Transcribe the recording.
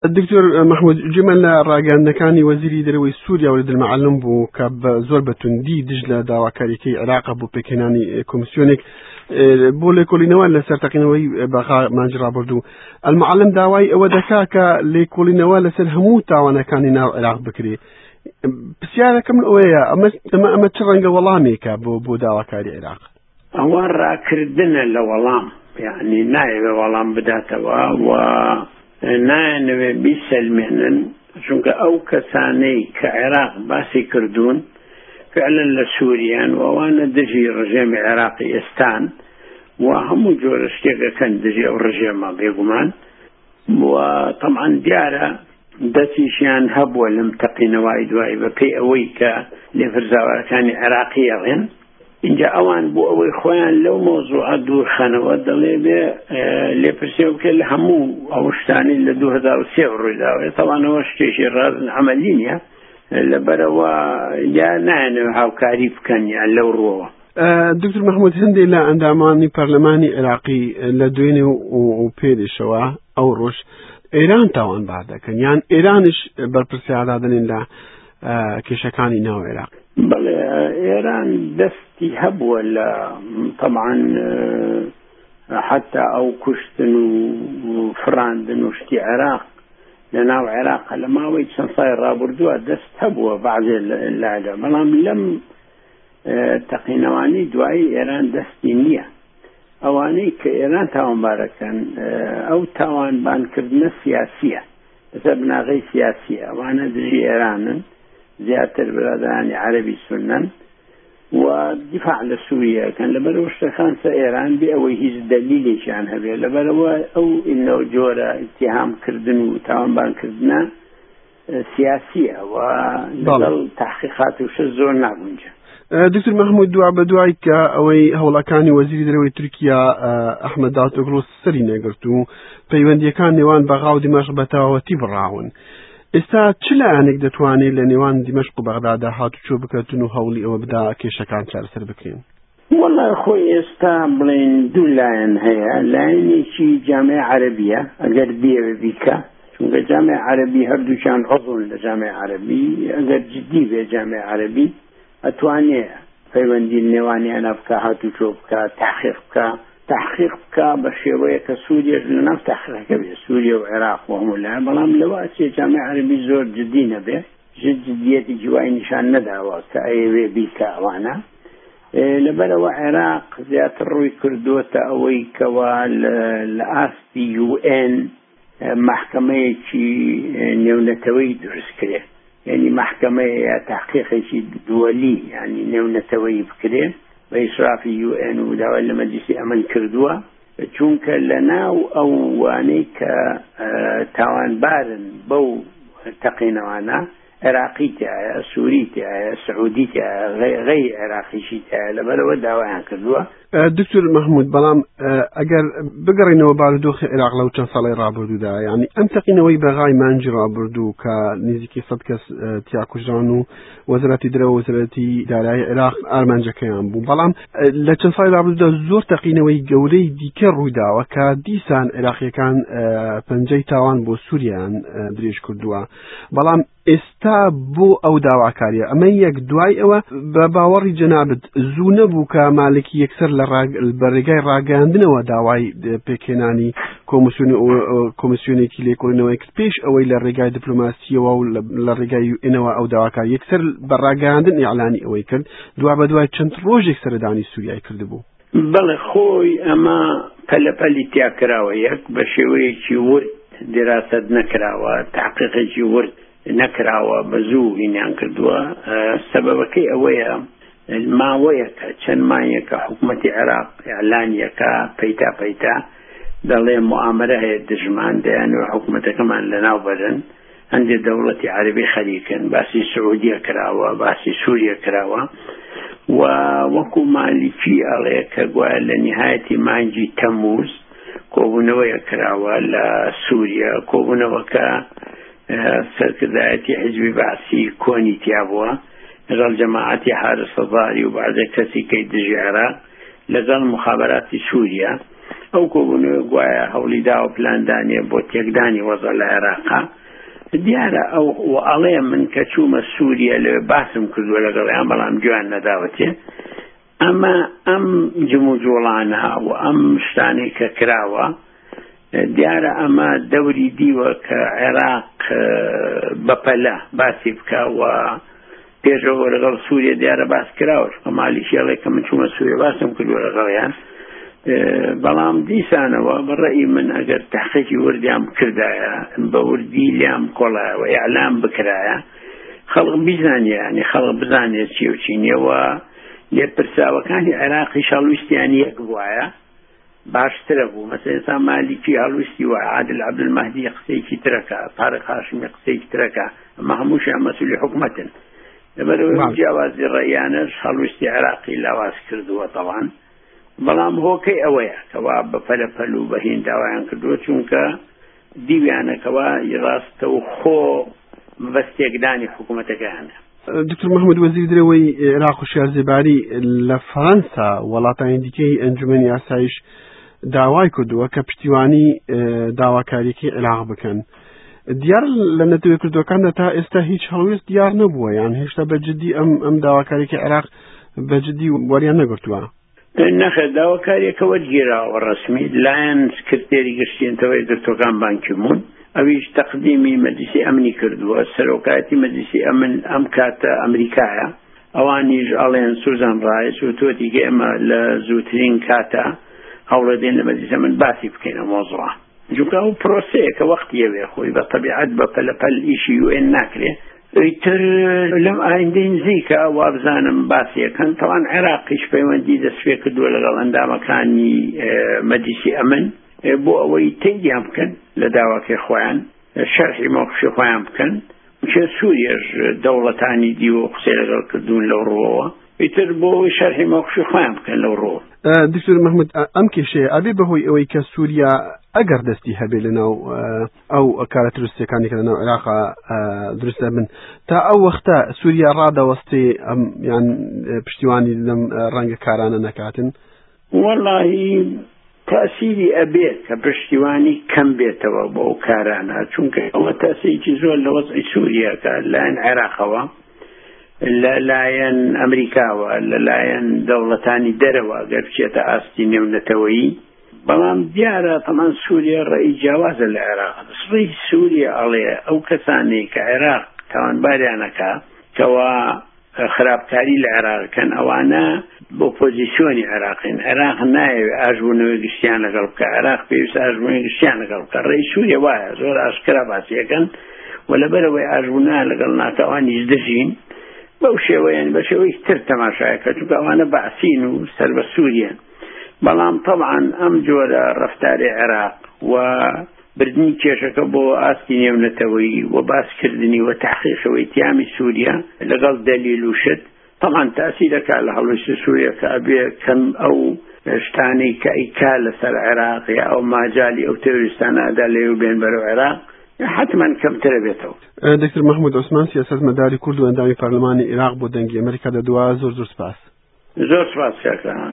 الدكتور محمود جمل راگەاندنەکانی وەزیری دەرەوەی سووریا ولد المعلم بوو کە زۆر بەتوندی دژ لە داواکاریەکەی عێراق بۆ پێکهێنانی کۆمیسیۆنێک بۆ لێکۆڵینەوە لەسەر تەقینەوەی بەغا مانجی ڕابردوو. المعلم داوای ئەوە دەکا کە لێکۆڵینەوە لەسەر هەموو تاوانەکانی ناو عێراق بکرێ. پرسیارەکەم ئەوەیە ئەمە چ ڕەنگە وەڵامێکە بۆ داواکاری عێراق؟ ئەوە ڕاکردنە لە وەڵام، یعنی نایەوێ وەڵام بداتەوە و نایەنەوێ بیسەلمێنن، چونکە ئەو کەسانەی کە عێراق باسی کردوون فعلا لە سووریان و ئەوانە دژی ڕژێمی عێراقی ئێستان و هەموو جۆرە شتێکەکەن دژی ئەو ڕژێمە بێگومان، و طبعا دیارە دەستیشیان هەبووە لەم تەقینەوەی دوایی بەپێی ئەوەی کە لێفرزاوەکانی عێراقی ئەڵێن. اینجا ئەوان بۆ ئەوەی خۆیان لەو مۆزوعە دوورخەنەوە دەڵێ بێ لێپرسێ بکە لە هەموو ئەو شتانی لە 2003 ڕوویداوە. تەوانەوە شتێکی ڕازن عەمەلی نییە، لەبەرەوە یا نایەنەوە هاوکاری بکەن یان لەو ڕۆوە. دکتور محمود هەندێ لە ئەندامانی پەرلەمانی عێراقی لە دوێنێ و پێدشەوە ئەو ڕۆژ ئێران تاوان بار دەکەن، یان ئێرانش بەرپرسیاردادنین لە کێشەکانی ناو عێراق. بەڵێ ئێران دەستی هەبووە لە طبعا حتا ئەو کوشتن و فراندن و شتی عێراق لە ناو عێراق لە ماوەی چەند سای ڕابردووە دەست هەبووە بەعضێ لایدا، بەڵام لەم تەقینەوانی دوایی ئێران دەستی نییە. ئەوانەی کە ئێران تاوانبارەکەن ئەو تاوانبانکردنە سیاسیە، لەسەر بناغەی سیاسیە، ئەوانە دژی ئێرانن، زیاتر برادرانی عەرەبی سونەن و دیفاع لە سووریەکەن، لەبەرەوە شتەکانسە ئێران بێ ئەوەی هیچ دەلیلێکیان هەبێ، لەبەرەوە ئەو ئینەوە جۆرە ئیتیهامکردن و تاوانبانکردنە سیاسیە و لەگەڵ تحقیقات وشە زۆر ناگونجە. دکتور محمود دوا بە دوای کە ئەوەی هەوڵەکانی وەزیری دەرەوەی تورکیا ئەحمەد داوتۆگلۆ سەری نەگرت و پەیوەندیەکان نێوان بەغا و دیمەشق بە تەواوەتی بڕاون، ئێستا چ لایەنێک دەتوانێت لە نێوان دیمەشق و بەغدادا هاتوچۆ بکەوتن و هەوڵی ئەوە بدا کێشەکان چارەسەر بکەین؟ والله خۆی ئێستا بڵێن دوو لایەن هەیە. لایەنێکی جامعە عەرەبیە ئەگەر بێوە بیکە، چونکە جامعە عەرەبی هەردووچان عضون لە جامعە عەرەبی، ئەگەر جدی بێ جامعە عەرەبی ئەتوانێ پەیوەندی نێوانیانە بکە، هاتوچۆ بکە، تحقیق بکە بە شێوەیە کە سووریەش لەناو تحقیقەکە بێ، سووریا و عێراق و هەموو لایەن. بەڵام لەوە ئەچێ جامعە عەرەبی زۆر جدی نەبێ، جدیەتی جوای نیشان نەداوە کە ئەیەوێ بیکە ئەوانە. لەبەرەوە عێراق زیاتر ڕووی کردووەتە ئەوەی کەوا لە ئاستی UN محکەمەیەکی نێونەتەوەی دروست کرێ، یعنی محکەمەیە تحقیقێکی دووەلی، یعنی نێونەتەوەی بکرێ بە ئیشرافی UN و داوای لە مەجلیسی ئەمن کردووە، چونکە لە ناو ئەو وانەی کە تاوانبارن بەو تەقینەوانە عێراقی تایە، سووری تایە، سعودی تایە، غەیر عێراقیشی تایە، لەبەرەوە داوایان کردووە. دکتور محمود بەڵام ئەگەر بگەڕینەوە بارودۆخی عێراق لەو چەند ساڵی ڕابردوودا، یعنی ئەم تەقینەوەی بەغای مانجی ڕابردوو کە نزیکی 100 کەس تیاکوژران و وەزارەتی درەوە وەزارەتی دارایی عێراق ئارمانجەکەیان بوو، بەڵام لە چەند ساڵی ڕابردوودا زۆر تەقینەوەی گەورەی دیکە ڕوویداوە کە دیسان عێراقیەکان پەنجەی تاوان بۆ سووریان درێژ کردووە. بەڵام ئێستا بۆ ئەو داواکاریە ئەمە یەک دوای ئەوە بە باوەڕی جەنابەت زوو نەبوو کە مالکی یەکسەر لە بەڕێگای ڕاگەاندنەوە داوای پێکهێنانی کۆمیسیۆنێکی لێکۆڵینەوەی کرد پێش ئەوەی لە ڕێگای دیپلۆماسیەوە و لە ڕێگای UNەوە ئەو داواکاری یەکسەر بە ڕاگەاندن ئیعلانی ئەوەی کرد، دوا بە دوای چەند ڕۆژێک سەردانی سووریای کردبوو. بەڵێ خۆی ئەمە پەلەپەلی تیاکراوە، یەک بە شێوەیەکی ورد دراست نەکراوە، تحقیقێکی ورد نەکراوە، بە زوو هینیان کردووە. سەبەبەکەی ئەوەیە ماوەیەکە چەند مایەکە حکوومەتی عێراق ئیعلانیەکە پەیتا دەڵێ موامەرە هەیە دژمان دەیانوە حکوومەتەکەمان لەناو بەرن، هەندێک دەوڵەتی عەرەبی خەریکن، باسی سعودیە کراوە، باسی سووریە کراوە و وەکو مالیکی ئەڵێ کە گوایە لە نهایەتی مانگی تەمووز کۆبوونەوەیە کراوە لە سووریا، کۆبوونەوەکە سەرکردایەتی حیزبی بەعسی کۆنی تیابووە لەگەڵ جەماعەتی حارس سەداری و بەعزێ کەسی کەی دژی عێراق لەگەڵ مخابەراتی سووریا. ئەو کۆبوونەوە گوایە هەوڵی دا و پلاندانێ بۆ تێکدانی وەزە لە عێراقا دیارە ئەو ئەڵێ من کە چوومە سووریە لەوێ باسم کردووە لەگەڵیان بەڵام گویان نەداوەتێ ئەمە ئەم جم و جۆڵانە و ئەم شتانەی کە کراوە دیارە ئەمە دەوری دیوە کە عێراق بەپەلە باسی بکەوە پێشەوە لەگەڵ سووریا دیارە باس کراوە مالیشیاڵێ کە من چوومە سووریا باسم کردووە لەگەڵیان بەڵام دیسانەوە بەڕێی من ئەگەر تحقیقی وردیان بکردایە بە وردی لیان کۆڵایەوە ئیعلام بکرایە خەڵق بیزانێ ینی خەڵق بزانێت چی و چی نییەوە لێپرساوەکانی عێراقی هەڵویستیان یەک وایە باشترە بوو مەسەڵەن ئێستا مالیکی هەڵویستی وایە عادل عەبدولمەهدی قسەیەکی ترەکە طارق هاشمی قسەیەکی ترەکە ئەمە هەمووشیان مەسئولی حکومەتن لەبەرەوەی جیاوازی ڕێیانش هەڵویستی عێراقی لاواز کردووە تەڵان بەڵام هۆکەی ئەوەیە کەوا بە پەلەپەل و بەهین داوایان کردووە چونکە دیویانەکەوا ڕاستە و خۆ بەستێکدانی حکوومەتەکەیانە. دکتور محمود وەزیر درەوەی عێراق و شارزێباری لە فەڕەنسا وڵاتانی دیکەی ئەنجومەنی ئاسایش داوای کردووە کە پشتیوانی داواکاریەکەی عێراق بکەن. دیار لە نەتەوەی کردوەکاندا تا ئێستا هیچ هەڵوێست دیار نەبووە یان هێشتا بەجددی ئەم داواکاریەکەی عێراق بەجددی وەریان نەگرتووە. نەخێ داواکاریەکە وەرگیراوە ڕەسمی لایەن سکرتێری گشتیەوەی گرتوەکان بانکی موون ئەویش تەقدیمی مەجلیسی ئەمنی کردووە سەرۆکایەتی مەجلیسی ئەمن ئەم کاتە ئەمریکایە ئەوانیش ئەڵێن سوزان ڕایس و تۆتیکە ئێمە لە زووترین کاتە هەوڵەدەین لە مەجلیس ئەمن باسی بکەینە مۆزوعە جوکە ئەو پرۆسەیە کە وەختیەوێ خۆی بە تەبیعەت بە پەلەپەل ئیشی UN ناکرێ ئیتر لەم ئایندەی نزیکە وابزانم باسیەکەن تەوان عێراقیش پەیوەندی دەستپێ کردووە لەگەڵ ئەندامەکانی مەجلیسی ئەمن بۆ ئەوەی تێنگیان بکەن لە داواکەی خۆیان شەرحی مۆقفی خۆیان بکەن چێ سووریەش دەوڵەتانی دیوە قسەی لەگەڵ کردوون لەو ڕۆوەوە ئیتر بۆ شەرحی مۆقفی خۆیان بکەن لەو ڕۆوە. دکتور محمود ئەم کێشەیە ئەبێ بەهۆی ئەوەی کە سووریا ئەگەر دەستی هەبێ لەناو ئەو کارە دروستەکانی کە لەناو عێراقا دروستە بن تا ئەو وەختە سووریا ڕادەوەستێ ئەم یان پشتیوانی لەم ڕەنگە کارانە نەکاتن. وەڵڵاهی تاسیری ئەبێت کە پشتیوانی کەم بێتەوە بۆ ئەو کارانە چونکە ئەوە تاسیرێکی زۆر لە وەزعی سووریاکە لایەن عێراقەوە لەلایەن ئەمریکاوە لەلایەن دەوڵەتانی دەرەوە گەر بچێتە ئاستی نێونەتەوەیی بەڵام دیارە تەمان سووریا ڕێی جیاوازە لە عێراق ڕێی سووریا ئەڵێ ئەو کەسانەی کە عێراق تاوانباریانەکە کەوا خراپکاری لە عێراقەکەن ئەوانە بۆ پۆزیسیۆنی عێراقین عێراق نایەوێت ئاژبوونەوەی گشتیان لەگەڵ بکە عێراق پێویستە ئاژبوونەوەی گشتیان لەگەڵ بکە ڕێی سووریا وایە زۆر ئاشکرا باسیەکەن و لەبەرەوەی ئاژبوونە لەگەڵ ناتەوانیش دژین بەو شێوەیان بە شێوەی تر تەماشایەکە چونکە ئەوانە بەعسین و سەر بە سووریان بەڵام طبعا ئەم جۆرە ڕەفتاری عێراق و بردنی کێشەکە بۆ ئاستی نێونەتەوەی و باسکردنی و تحقیقەوەی تیامی سووریا لەگەڵ دەلیل و شت طبعا تاثیرەکە لە هەڵویستی سووریا کە ئەبێ کەم ئەو شتانەی کە ئیکا لەسەر عێراق یا ئەو ماجالی ئەو تێوریستانە ئەدا لێو بێن بەرەو عێراق حتما کەمترە بێتەوە. دکتور محمود عوسمان سیاسەتمەداری کورد و ئەندامی پەرلەمانی عێراق بۆ دەنگی ئەمریکا دەدوا زۆر سپاس. زۆر سپاس کاکە.